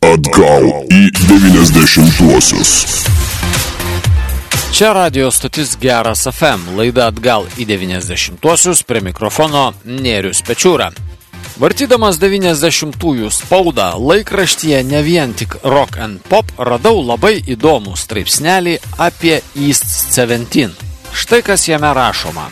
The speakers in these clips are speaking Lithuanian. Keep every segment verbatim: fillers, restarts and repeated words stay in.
Atgal į devyniasdešimtuosius. Čia radio stotis Geras F M, laida Atgal į devyniasdešimtuosius, prie mikrofono Nėrius Pečiūra. Vartydamas devyniasdešimtųjų spaudą, laikraštyje ne vien tik rock and pop, radau labai įdomų straipsnelį apie East seventeen. Štai kas jame rašoma.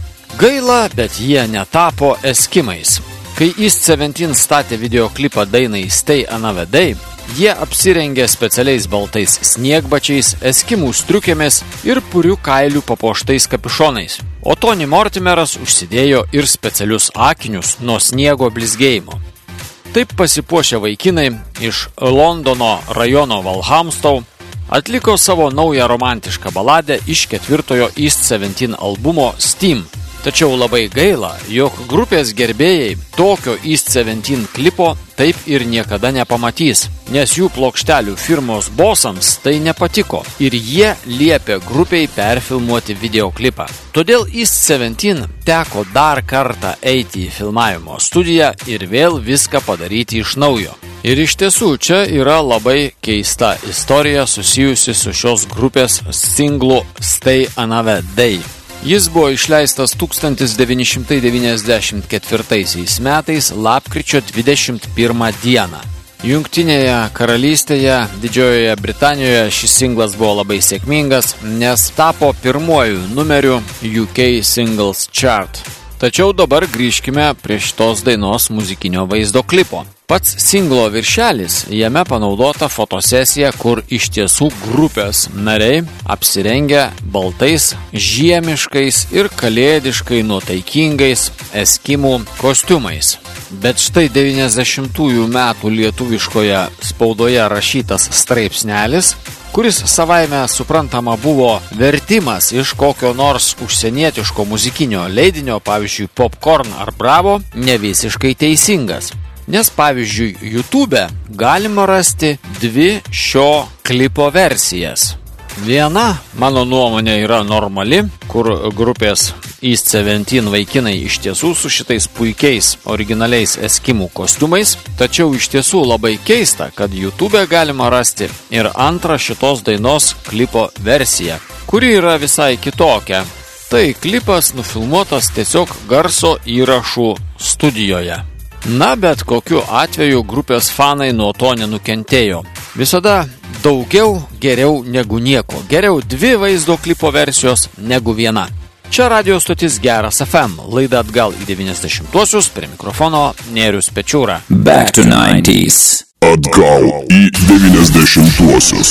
Gaila, bet jie netapo eskimais. Kai East seventeen statė videoklipą dainai Stay Another Day, jie apsirengė specialiais baltais sniegbačiais, eskimų striukėmis ir purių kailių papuoštais kapišonais. O Tony Mortimeras užsidėjo ir specialius akinius nuo sniego blizgėjimo. Taip pasipuošę vaikinai iš Londono rajono Walthamstow atliko savo naują romantišką baladę iš ketvirtojo East seventeen albumo Steam. Tačiau labai gaila, jog grupės gerbėjai tokio East seventeen klipo taip ir niekada nepamatys, nes jų plokštelių firmos bosams tai nepatiko ir jie liepė grupiai perfilmuoti videoklipą. Todėl East seventeen teko dar kartą eiti į filmavimo studiją ir vėl viską padaryti iš naujo. Ir iš tiesų čia yra labai keista istorija susijusi su šios grupės singlu Stay Another Day. Jis buvo išleistas tūkstantis devyni šimtai devyniasdešimt ketvirtaisiais metais lapkričio dvidešimt pirmą dieną. Jungtinėje karalystėje, Didžiojoje Britanijoje šis singlas buvo labai sėkmingas, nes tapo pirmuoju numeriu U K Singles Chart. Tačiau dabar grįžkime prie šitos dainos muzikinio vaizdo klipo. Pats singlo viršelis, jame panaudota fotosesija, kur iš tiesų grupės nariai apsirengę baltais, žiemiškais ir kalėdiškai nuotaikingais eskimų kostiumais. Bet štai devyniasdešimtųjų metų lietuviškoje spaudoje rašytas straipsnelis, kuris savaime suprantama buvo vertimas iš kokio nors užsienietiško muzikinio leidinio, pavyzdžiui Popcorn ar Bravo, ne visiškai teisingas. Nes pavyzdžiui, YouTube galima rasti dvi šio klipo versijas. Viena, mano nuomonė, yra normali, kur grupės East seventeen vaikinai iš tiesų su šitais puikiais originaliais eskimų kostiumais, tačiau iš tiesų labai keista, kad YouTube galima rasti ir antrą šitos dainos klipo versiją, kuri yra visai kitokia. Tai klipas nufilmuotas tiesiog garso įrašų studijoje. Na, bet kokiu atveju grupės fanai nuo to nenukentėjo. Visada daugiau geriau negu nieko. Geriau dvi vaizdo klipo versijos negu viena. Čia radio stotis Geras F M, laida Atgal į devyniasdešimtuosius, prie mikrofono Nėrius Pečiūra. Back to nineties. Atgal į devyniasdešimtuosius.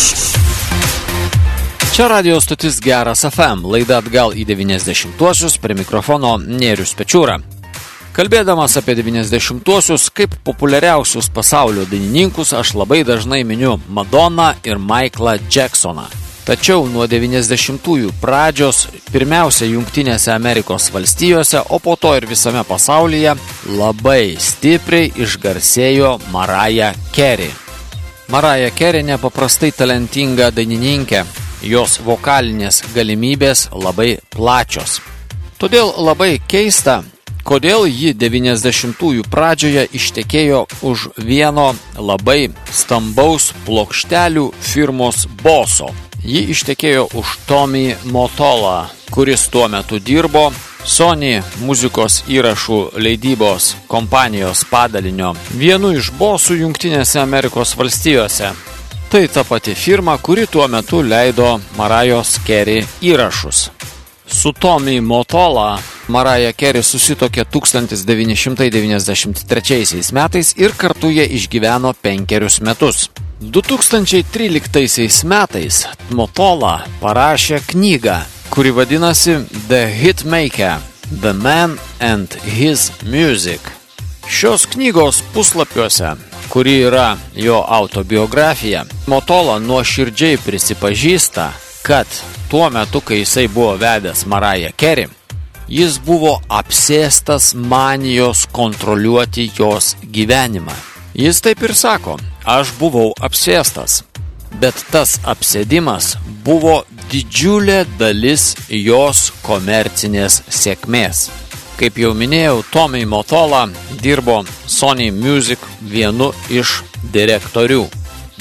Čia radio stotis Geras F M, laida Atgal į devyniasdešimtuosius, prie mikrofono Nėrius Pečiūra. Kalbėdamas apie devyniasdešimtuosius kaip populiariausius pasaulio dainininkus, aš labai dažnai miniu Madonną ir Michaelą Jacksoną. Tačiau nuo devyniasdešimtųjų pradžios pirmiausia Jungtinėse Amerikos valstijose, o po to ir visame pasaulyje labai stipriai išgarsėjo Mariah Carey. Mariah Carey nepaprastai talentinga dainininkė, jos vokalinės galimybės labai plačios. Todėl labai keista, kodėl ji devyniasdešimtųjų pradžioje ištekėjo už vieno labai stambaus plokštelių firmos boso. Ji ištekėjo už Tommy Mottola, kuris tuo metu dirbo Sony muzikos įrašų leidybos kompanijos padalinio vienu iš bosų Jungtinėse Amerikos valstijose. Tai ta pati firma, kuri tuo metu leido Mariah Carey įrašus. Su Tommy Mottola Mariah Carey susitokė tūkstantis devyni šimtai devyniasdešimt trečiaisiais metais ir kartu jie išgyveno penkerius metus. du tūkstančiai tryliktaisiais metais Mottola parašė knygą, kuri vadinasi The Hitmaker – The Man and His Music. Šios knygos puslapiuose, kuri yra jo autobiografija, Mottola nuoširdžiai prisipažįsta, kad tuo metu, kai jisai buvo vedęs Mariah Carey, jis buvo apsėstas manijos kontroliuoti jos gyvenimą. Jis taip ir sako, aš buvau apsėstas, bet tas apsėdimas buvo didžiulė dalis jos komercinės sėkmės. Kaip jau minėjau, Tommy Mottola dirbo Sony Music vienu iš direktorių.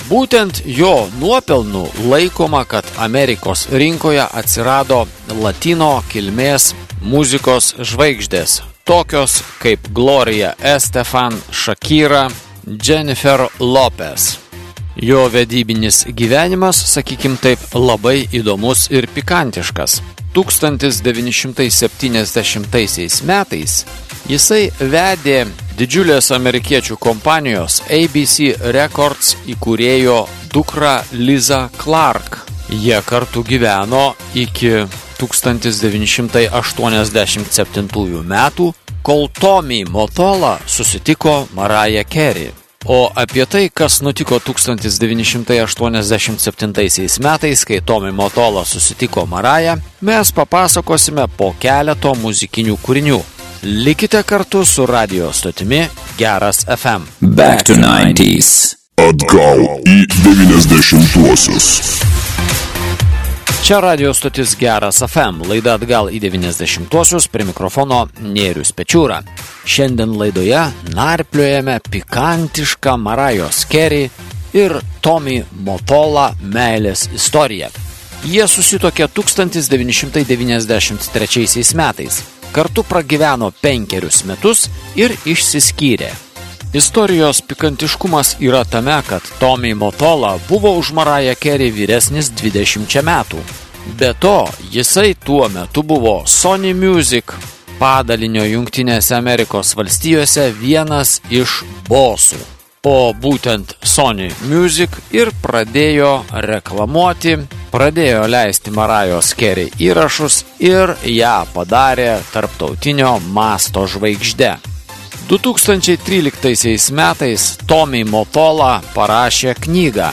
Būtent jo nuopelnų laikoma, kad Amerikos rinkoje atsirado latino kilmės muzikos žvaigždės, tokios kaip Gloria Estefan, Shakira, Jennifer Lopez. Jo vedybinis gyvenimas, sakykim taip, labai įdomus ir pikantiškas. tūkstantis devyni šimtai septyniasdešimtaisiais metais jisai vedė didžiulės amerikiečių kompanijos A B C Records įkūrėjo dukrą Lizą Clark. Jie kartu gyveno iki tūkstantis devyni šimtai aštuoniasdešimt septintųjų metų, kol Tommy Mottola susitiko Mariah Carey. O apie tai, kas nutiko tūkstantis devyni šimtai aštuoniasdešimt septintaisiais metais, kai Tommy Mottola susitiko Mariah, mes papasakosime po keleto muzikinių kūrinių. Likite kartu su radio stotimi Geras F M. Back to nineties. Atgal į devyniasdešimtuosius. Čia radio stotis Geras F M, laida Atgal į devyniasdešimtuosius, prie mikrofono Nėrius Pečiūra. Šiandien laidoje narpliojame pikantišką Mariah Carey ir Tommy Mottola meilės istoriją. Jie susituokė tūkstantis devyni šimtai devyniasdešimt trečiaisiais metais, kartu pragyveno penkerius metus ir išsiskyrė. Istorijos pikantiškumas yra tame, kad Tommy Mottola buvo už Mariah Carey vyresnis dvidešimčia metų. Be to, jisai tuo metu buvo Sony Music padalinio Jungtinėse Amerikos valstijose vienas iš bosų. O būtent Sony Music ir pradėjo reklamuoti, pradėjo leisti Mariah Carey įrašus ir ją padarė tarptautinio masto žvaigžde. du tūkstančiai tryliktaisiais metais Tommy Mottola parašė knygą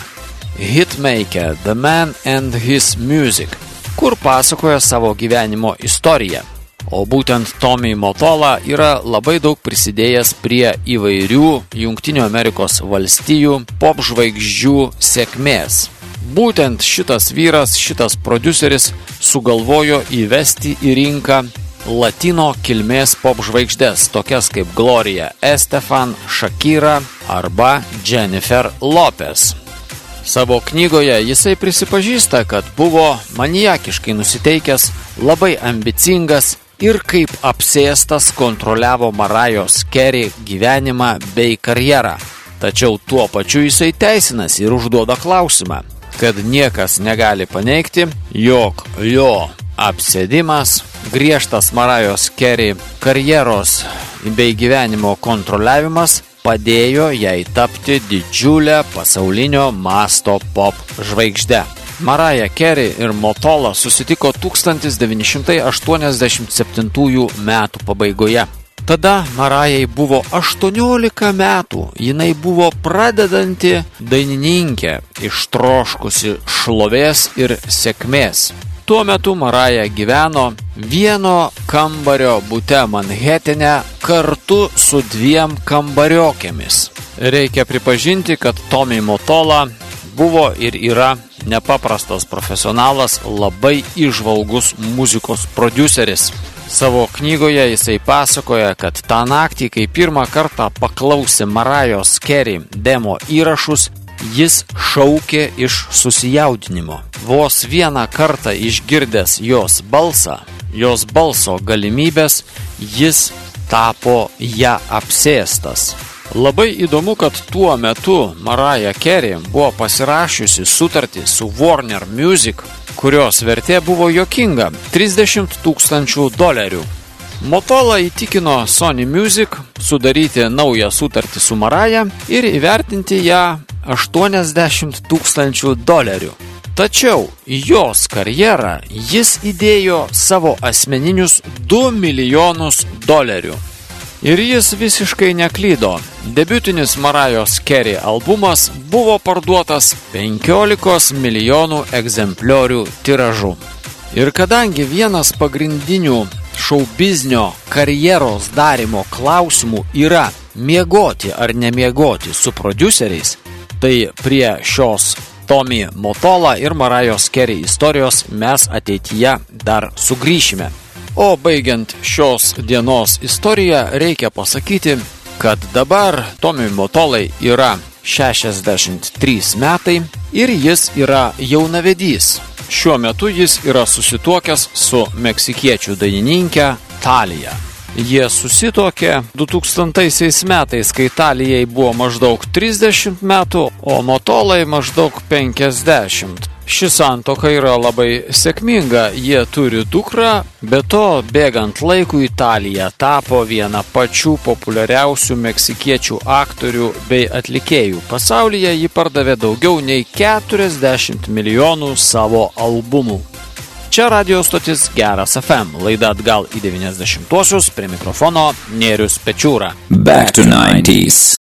Hitmaker, The Man and His Music, kur pasakoja savo gyvenimo istoriją. O būtent Tommy Mottola yra labai daug prisidėjęs prie įvairių Jungtinių Amerikos valstijų pop žvaigždžių sėkmės. Būtent šitas vyras, šitas prodiuseris sugalvojo įvesti į rinką latino kilmės pop žvaigždės, tokias kaip Gloria Estefan, Shakira arba Jennifer Lopez. Savo knygoje jisai prisipažįsta, kad buvo maniakiškai nusiteikęs, labai ambicingas ir kaip apsėstas kontroliavo Mariah Carey gyvenimą bei karjerą. Tačiau tuo pačiu jisai teisinasi ir užduoda klausimą, kad niekas negali paneigti, jog jo apsėdimas, griežtas Mariah Carey karjeros bei gyvenimo kontroliavimas padėjo jai tapti didžiulę pasaulinio masto pop žvaigždę. Mariah Carey ir Mottola susitiko tūkstantis devyni šimtai aštuoniasdešimt septintųjų metų pabaigoje. Tada Mariahai buvo aštuoniolika metų, jinai buvo pradedanti dainininkė, ištroškusi šlovės ir sėkmės. Tuo metu Mariah gyveno vieno kambario bute Manhetene kartu su dviem kambariokėmis. Reikia pripažinti, kad Tommy Mottola buvo ir yra nepaprastas profesionalas, labai įžvalgus muzikos prodiuseris. Savo knygoje jisai pasakoja, kad tą naktį, kai pirmą kartą paklausė Mariah Carey demo įrašus, jis šaukė iš susijaudinimo. Vos vieną kartą išgirdęs jos balsą, jos balso galimybės, jis tapo ją apsėstas. Labai įdomu, kad tuo metu Mariah Carey buvo pasirašiusi sutartį su Warner Music, kurios vertė buvo juokinga – trisdešimt tūkstančių dolerių. Mottola įtikino Sony Music sudaryti naują sutartį su Mariah ir įvertinti ją aštuoniasdešimt tūkstančių dolerių. Tačiau jos karjerą jis įdėjo savo asmeninius du milijonus dolerių. Ir jis visiškai neklydo. Debiutinis Mariah Carey albumas buvo parduotas penkiolikos milijonų egzempliorių tiražu. Ir kadangi vienas pagrindinių šou-biznio karjeros darimo klausimų yra miegoti ar nemiegoti su prodiuseriais, tai prie šios Tommy Mottola ir Mariah Carey istorijos mes ateityje dar sugrįšime. O baigiant šios dienos istoriją, reikia pasakyti, kad dabar Tommy Mottolai yra šešiasdešimt trys metai ir jis yra jaunavedys. Šiuo metu jis yra susituokęs su meksikiečių dainininke Talija. Jie susituokė du tūkstantaisiais metais, kai Talijai buvo maždaug trisdešimt metų, o Motolai maždaug penkiasdešimt. Ši santuoka yra labai sėkminga, jie turi dukrą, be to, bėgant laikui Talija tapo viena pačių populiariausių meksikiečių aktorių bei atlikėjų. Pasaulyje ji pardavė daugiau nei keturiasdešimt milijonų savo albumų. Čia radio stotis Geras F M, laida atgal į devyniasdešimtuosius, prie mikrofono Nėrius Pečiūra. Back to nineties.